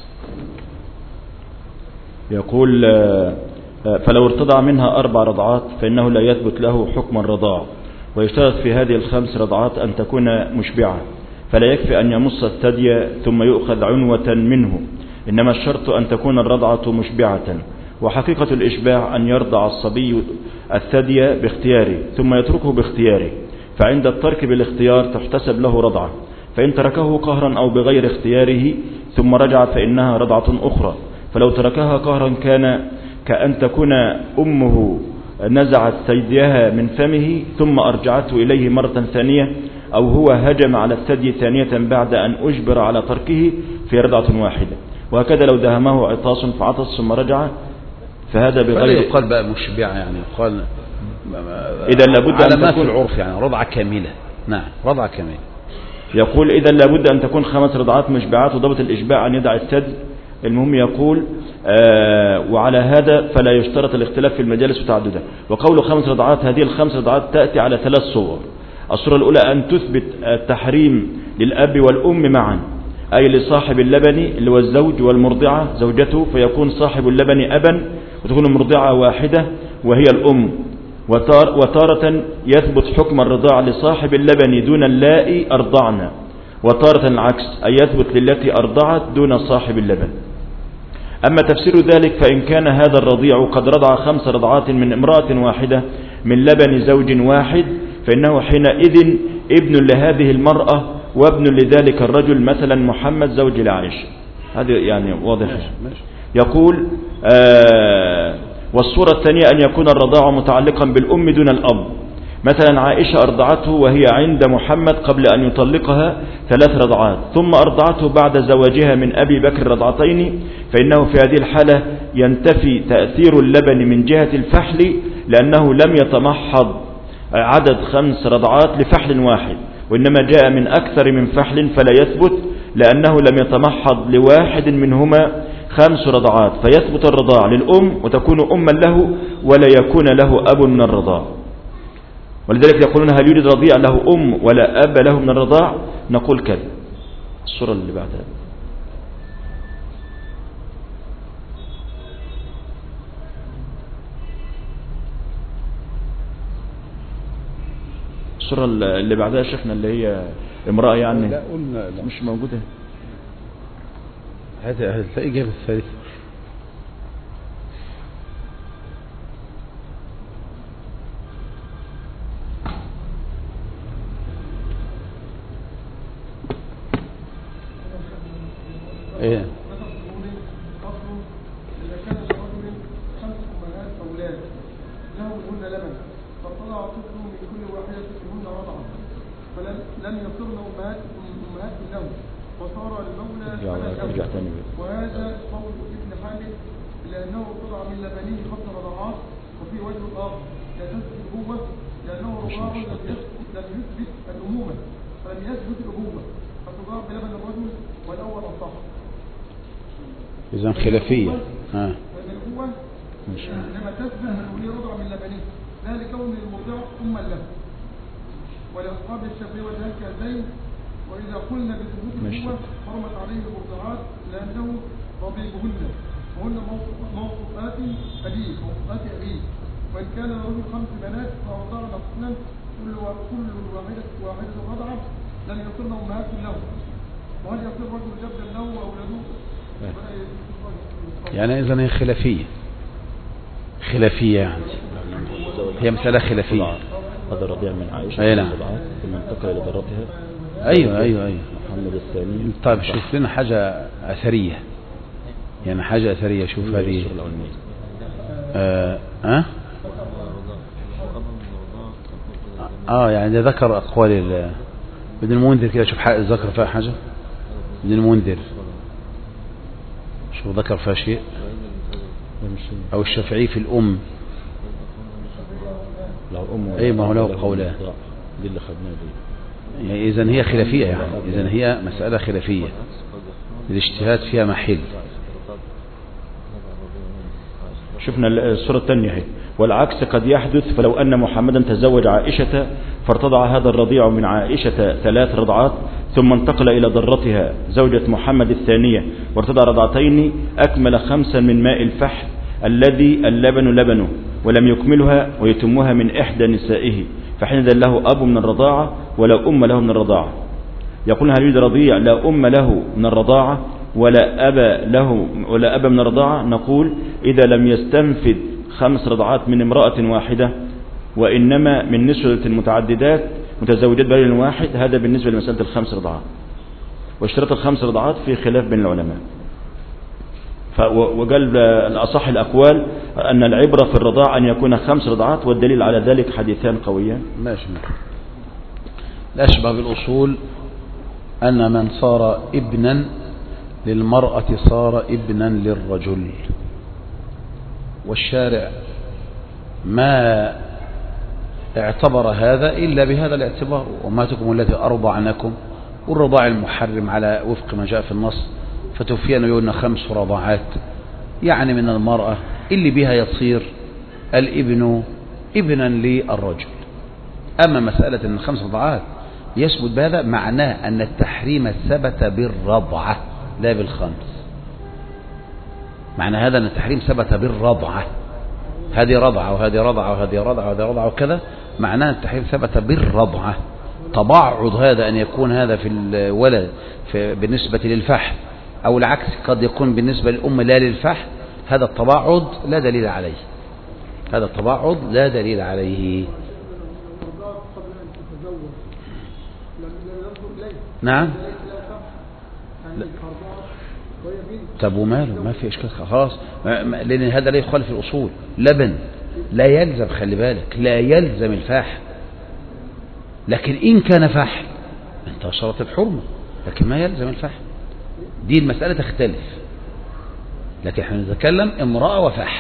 يقول فلو ارتضع منها أربع رضعات فإنه لا يثبت له حكم الرضاع، ويشترط في هذه الخمس رضعات أن تكون مشبعة، فلا يكفي أن يمص الثدي ثم يؤخذ عنوة منه، إنما الشرط أن تكون الرضعة مشبعة. وحقيقة الإشباع أن يرضع الصبي الثدي باختياره ثم يتركه باختياره، فعند الترك بالاختيار تحتسب له رضعة، فإن تركه قهرا أو بغير اختياره ثم رجع فإنها رضعة أخرى. فلو تركها قهرا كان كأن تكون أمه نزعت ثديها من فمه ثم أرجعته إليه مرة ثانية، أو هو هجم على الثدي ثانية بعد أن أجبر على تركه في رضعة واحدة. وهكذا لو دهمه عطاس فعطس ثم رجع فهذا بغير يقال بقى مشبع، يعني يقال إذا لابد على أن ما تكون في العرف يعني رضعة كاملة. نعم رضعة كاملة. يقول إذا لابد أن تكون خمس رضعات مشبعات، وضبط الإشباع أن يدع الثدي. المهم يقول آه وعلى هذا فلا يشترط الاختلاف في المجالس وتعددها. وقول خمس رضعات، هذه الخمس رضعات تأتي على ثلاث صور. الصورة الأولى أن تثبت التحريم للأب والأم معا، أي لصاحب اللبن اللي هو الزوج والمرضعة زوجته، فيكون صاحب اللبن أبا وتكون المرضعة واحدة وهي الأم. وتار وتارة يثبت حكم الرضاع لصاحب اللبن دون اللائي أرضعن، وتارة العكس أي يثبت للتي أرضعت دون صاحب اللبن. أما تفسير ذلك فإن كان هذا الرضيع قد رضع خمس رضعات من امرأة واحدة من لبن زوج واحد، فإنه حينئذ ابن لهذه المرأة وابن لذلك الرجل، مثلا محمد زوج لعائشة. هذا يعني واضح. يقول آه والصورة الثانية أن يكون الرضاع متعلقا بالأم دون الأب، مثلا عائشة أرضعته وهي عند محمد قبل أن يطلقها ثلاث رضعات، ثم أرضعته بعد زواجها من أبي بكر رضعتين، فإنه في هذه الحالة ينتفي تأثير اللبن من جهة الفحل، لأنه لم يتمحض عدد خمس رضعات لفحل واحد، وإنما جاء من أكثر من فحل فلا يثبت، لأنه لم يتمحض لواحد منهما خمس رضعات، فيثبت الرضاع للأم وتكون أما له ولا يكون له أب من الرضاع. ولذلك يقولون هل يوجد رضيع له أم ولا أب له من الرضاع؟ نقول كذا. الصورة اللي بعدها الصورة اللي بعدها شيخنا اللي هي امرأة يعني لا قلنا لا. مش موجودة. هذا هتلاقي جاب الثالث. ايه إذا كان لرجل خمس أمهات أولاد له منهن لبن، فطلع طفل من كل واحدة منهن رضعة، فلم لم يصرن أمهات أمهات له، فصار المولى رجع تاني. وهذا قول ابن حامد لأنه طلع من لبنه خمس رضعات. وفي وجه آخر لا تثبت الأبوة لأنه رضاع لم يثبت الأمومة فلم يثبت الأبوة، فتضاع بلبن الرجل والأول أصح. إذن خلافية. ها. الأبوة لما تثبت أنه لي رضع من لبنه، ذلك كون المرضع أما له. ولأصحاب الشافعي وذلك الزين، وإذا قلنا بثبوت الأبوة حرمت عليه المرضعات لأنه ربيبهن وهن موصفات أبيه موصفات أبيه. وإن كان له خمس بنات فرضعن طفلا كل كل واحدة واحدة رضعة لم يصرن أمهات له، وهل يصير رجل جبدا له وأولاده؟ يعني إذن هي خلافية خلافية يعني هي مسألة خلافية. هذا الرضيع من عائشة أي نعم، ثم انتقل إلى ضرتها. أيوة أيوة أيوة. محمد الثاني. طيب شوف لنا حاجة أثرية، يعني حاجة أثرية. شوف هذه آه أه؟ آه يعني ده ذكر أقوال ابن المنذر كده. شوف ذكر فيها حاجة ابن المنذر، شو ذكر فيها شيء؟ أو الشافعي في الأم. أي ما هو له قولان. دي اللي خدناها دي. يعني إذن هي خلافية، يعني إذن هي مسألة خلافية الاجتهاد فيها محل. شفنا الصورة الثانية هي. والعكس قد يحدث، فلو أن محمدا تزوج عائشة فارتضع هذا الرضيع من عائشة ثلاث رضعات، ثم انتقل إلى ضرتها زوجة محمد الثانية وارتضع رضعتين، أكمل خمسا من ماء الفحل الذي اللبن لبنه، ولم يكملها ويتمها من إحدى نسائه، فحينئذ له أب من الرضاعة ولا أم له من الرضاعة. يقول هل يوجد رضيع لا أم له من الرضاعة ولا أب له ولا أب من الرضاعة؟ نقول إذا لم يستنفذ خمس رضعات من امرأة واحدة، وإنما من نسوة متعددات متزوجات برجل واحد، هذا بالنسبة لمسألة الخمس رضعات. واشترط الخمس رضعات في خلاف بين العلماء. وقال الأصح الأقوال أن العبرة في الرضاع أن يكون خمس رضعات، والدليل على ذلك حديثان قويان. ماشي. الأشبه بالأصول أن من صار ابنا للمرأة صار ابنا للرجل، والشارع ما اعتبر هذا إلا بهذا الاعتبار: وأمهاتكم التي أرضعنكم والرضاع المحرم على وفق ما جاء في النص، فتوفين يقولنا خمس رضاعات، يعني من المرأة اللي بها يصير الابن ابنا للرجل. أما مسألة أن خمس رضاعات يثبت بهذا، معناه أن التحريم ثبت بالرضعة لا بالخمس. معنى هذا أن التحريم ثبت بالرضعة، هذه رضعة وهذه رضعة وهذه رضعة وهذه رضعة وكذا، معناه التحريم ثبت بالرضعة. تباعد هذا أن يكون هذا في الولد في بالنسبة للفحل، أو العكس قد يكون بالنسبة للأم لا للفحل، هذا التباعد لا دليل عليه، هذا التباعد لا دليل عليه. نعم. طب وماله، ما في اشكال خلاص، لان هذا لا يخالف الاصول. لبن لا يلزم، خلي بالك، لا يلزم الفحل، لكن ان كان فحل انتشرت الحرمه، لكن ما يلزم الفحل. دي المساله تختلف، لكن احنا نتكلم امراه وفحل.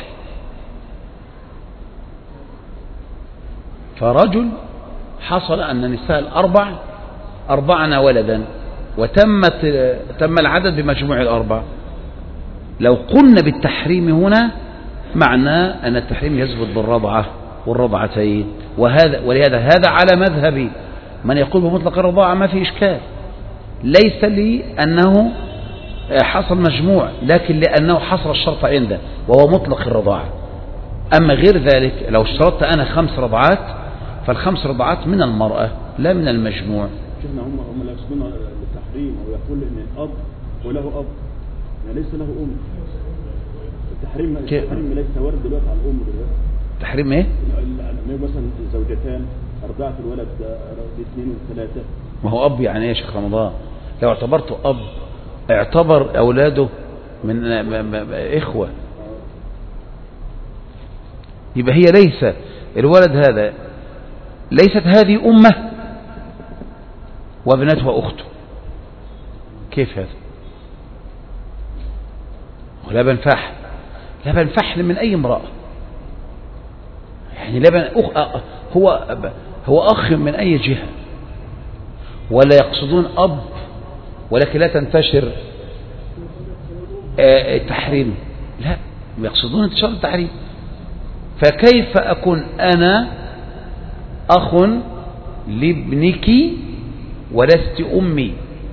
فرجل حصل ان النساء الاربع اربعن ولدا، وتمت تم العدد بمجموع الأربع. لو قلنا بالتحريم هنا معناه أن التحريم يثبت بالرضعة والرضعتين، وهذا ولهذا هذا على مذهب من يقول بمطلق الرضاعة ما في إشكال، ليس لي أنه حصل مجموع، لكن لأنه حصل الشرط عنده وهو مطلق الرضاعة. أما غير ذلك لو اشترطت أنا خمس رضعات، فالخمس رضعات من المرأة لا من المجموع. شفنا هم هم لا يقصدون التحريم، او يقول ان الاب وله اب يعني ليس له ام. التحريم التحريم ليس وارد دلوقتي على الام دلوقتي. تحريم ايه؟ مثلا الزوجتان ارضعت الولد اثنين وثلاثه، ما هو اب يعني ايه يا شيخ رمضان؟ لو اعتبرته اب اعتبر اولاده من اخوه، يبقى هي ليس الولد هذا ليست هذه امه وابنته واخته. كيف هذا؟ لبن فحل، لبن فحل من اي امرأة، يعني لبن أخ... هو هو اخ من اي جهة، ولا يقصدون اب، ولكن لا تنتشر التحريم، لا يقصدون انتشار التحريم. فكيف اكون انا اخ لابنك ولست أمي؟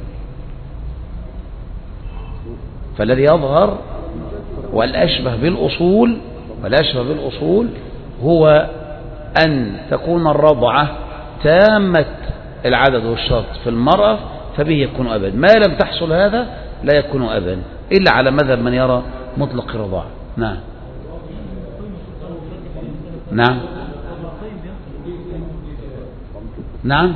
فالذي يظهر والأشبه بالأصول والأشبه بالأصول هو أن تكون الرضعة تامة العدد والشرط في المرأة، فبه يكون أبا. ما لم تحصل هذا لا يكون أبا، إلا على مذهب من يرى مطلق الرضاعة. نعم نعم نعم.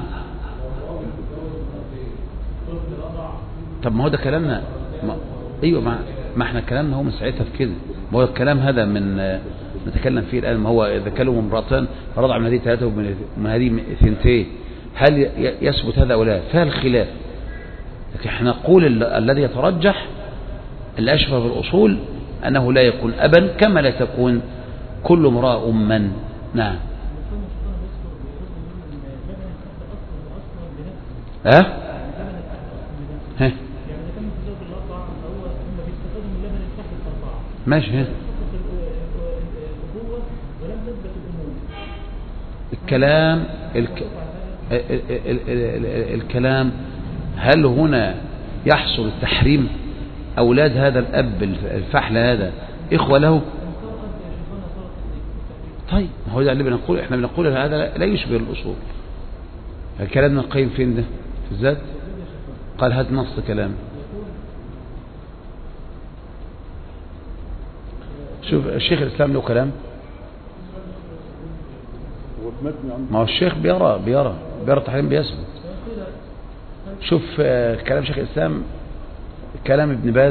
طب ما هو ده كلامنا، ما ايوه ما, ما احنا كلامنا هو من ساعتها في كده، ما هو الكلام هذا من نتكلم فيه الان. ما هو اذا كانوا امرأتان فرضع من هذه ثلاثه ومن هذه ثنتين، هل يثبت هذا او لا؟ فيها الخلاف، لكن احنا نقول الذي يترجح الاشبه بالاصول انه لا يكون ابا، كما لا تكون كل امرأة أما. نعم. ها ها ماشي. ها الكلام الك... الكلام هل هنا يحصل التحريم؟ أولاد هذا الأب الفحل هذا إخوة له؟ طيب هو ده اللي بنقول، احنا بنقول هذا لا يشبه الأصول. الكلام ابن القيم فين ده في الذات؟ قال هات نص كلام. شوف الشيخ الإسلام له كلام، ما هو الشيخ بيرى بيرى بيرى التحريم بيثبت. شوف كلام شيخ الإسلام، كلام ابن باز.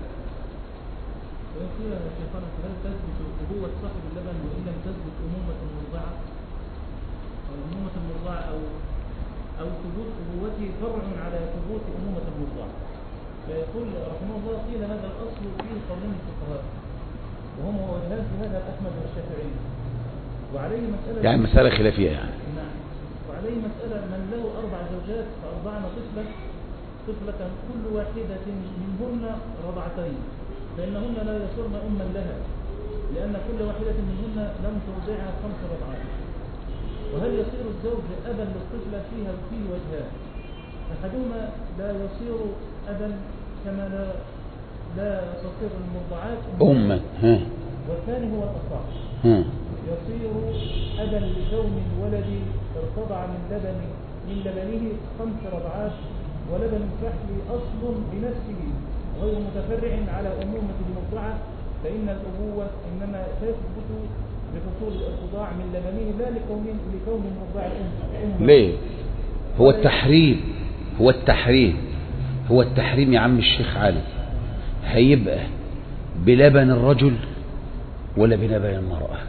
أو ثبوت أبوته فرع على ثبوت أمومة المرضعة. فيقول رحمه الله قيل هذا الأصل فيه قولين الفقهاء، وهم وجهان في هذا أحمد والشافعي، وعليه مسألة يعني مسألة خلافية يعني. نعم. وعليه مسألة من له أربع زوجات فأرضعن طفلا طفلة كل واحدة منهن رضعتين فإنهن لا يصرن أما لها لأن كل واحدة منهن لم ترضعها خمس رضعات. وهل يصير الزوج أبا للطفلة فيها فيه وجهان، أحدهما لا يصير أبا كما لا لا تصير المرضعات أما ها والثاني هو الأصح ها يصير أبا لكون الولد ارتضع من لبن من لبنه خمس رضعات ولبن الفحل أصل بنفسه غير متفرع على أمومة المرضعة فإن الأبوة إنما تثبت بحصول الارتضاع من لبنه لا لكون لكون المرضعة أم. ليه؟ هو التحريم هو التحريم هو التحريم يا عم الشيخ علي هيبقى بلبن الرجل ولا بلبن المرأة؟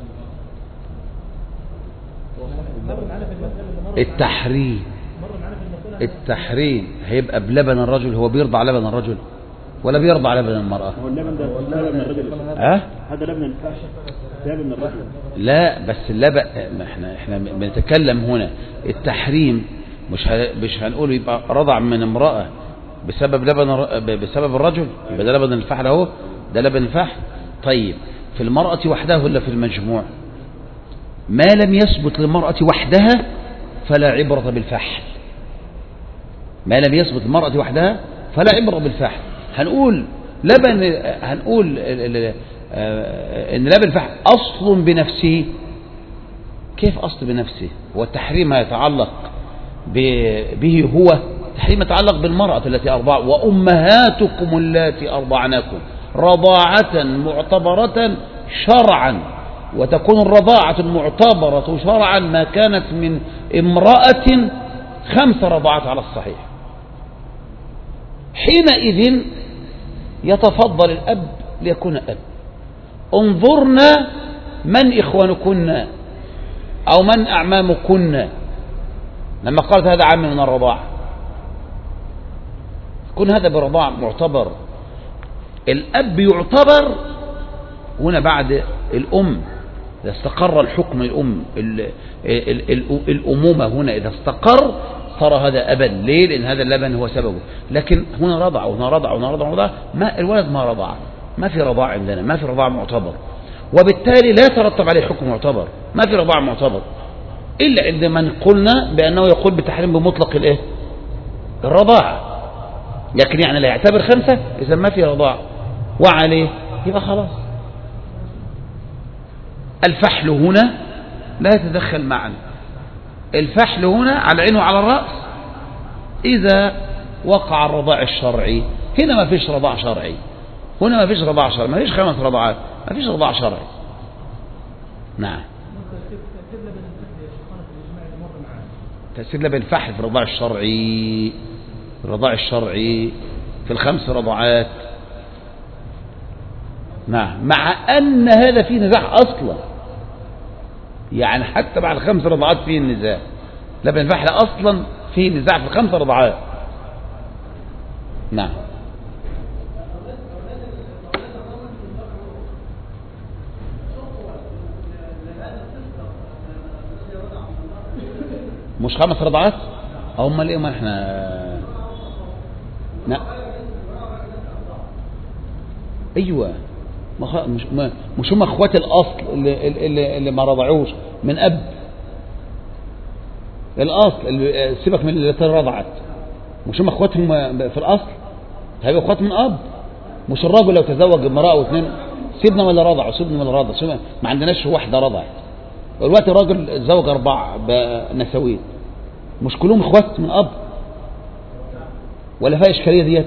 التحريم التحريم هيبقى بلبن الرجل، هو بيرضع لبن الرجل ولا بيرضع لبن المرأة؟ هو اللبن ده لبن الرجل. ها؟ هذا لبن الفحش لبن الرجل. لا بس اللبن احنا احنا بنتكلم هنا التحريم مش ه... مش هنقول يبقى رضع من امرأة بسبب لبن بسبب الرجل، يبقى ده لبن الفحل اهو، ده لبن الفحل. طيب في المرأة وحدها ولا في المجموع؟ ما لم يثبت للمرأة وحدها فلا عبرة بالفحل، ما لم يثبت للمرأة وحدها فلا عبرة بالفحل. هنقول لبن هنقول ان لبن الفحل اصل بنفسه. كيف اصل بنفسه؟ هو التحريم يتعلق به، هو تحريم يتعلق بالمرأة التي أرضع وأمهاتكم اللاتي أرضعنكم رضاعة معتبرة شرعا، وتكون الرضاعة المعتبرة شرعا ما كانت من امرأة خمس رضاعات على الصحيح. حينئذ يتفضل الأب ليكون أب. انظرنا من إخوانكن أو من أعمامكن لما قالت هذا عام من الرضاعة، يكون هذا برضاعة معتبر. الأب يعتبر هنا بعد الأم إذا استقر الحكم الأم ال ال ال الأمومة هنا إذا استقر صار هذا أبا. ليه؟ لأن هذا اللبن هو سببه. لكن هنا رضع وهنا رضع وهنا رضع وهنا ما الولد ما رضع، ما في رضاع عندنا، ما في رضاع معتبر، وبالتالي لا يترتب عليه حكم معتبر، ما في رضاع معتبر إلا عند من قلنا بأنه يقول بتحريم بمطلق الإيه؟ الرضاعة. لكن يعني لا يعتبر خمسة إذا ما في رضاع وعليه يبقى خلاص. الفحل هنا لا يتدخل معنا، الفحل هنا على العين وعلى الرأس إذا وقع الرضاع الشرعي. هنا ما فيش رضاع شرعي، هنا ما فيش رضاع شرعي، ما فيش خمس رضاعات، ما فيش رضاع شرعي. نعم. تأثير لبن الفحل في الرضاع الشرعي، الرضاع الشرعي في الخمس رضاعات. نعم، مع أن هذا فيه نزاع أصلا، يعني حتى مع الخمس رضاعات فيه النزاع. لبن الفحل أصلا فيه نزاع في الخمس رضاعات. نعم. مش خمس رضاعات؟ هم ليه ما احنا لا ايوه مش مش هم اخوات الاصل اللي, اللي, اللي ما رضعوش من اب الاصل اللي سيبك من اللي رضعت، مش هم اخواتهم في الاصل هيبقوا اخوات من اب. مش الراجل لو تزوج امراه واثنين سيبنا ولا رضعوا سيبنا ولا رضع، ما عندناش واحده رضعت. دلوقتي الراجل تزوج اربع نسوين، مش كلهم اخوات من اب ولا فيها اشكاليه ديت؟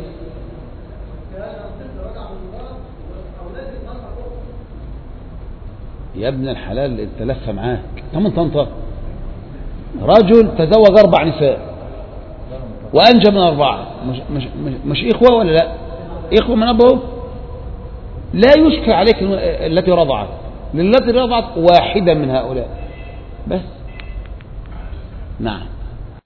يا ابن الحلال انت لفه معاك تمن طنطا. رجل تزوج اربع نساء وانجب من اربعه، مش مش مش, مش اخوه ولا لا؟ اخوه من ابوه. لا يشكل عليك التي رضعت، للتي رضعت واحده من هؤلاء بس. نعم.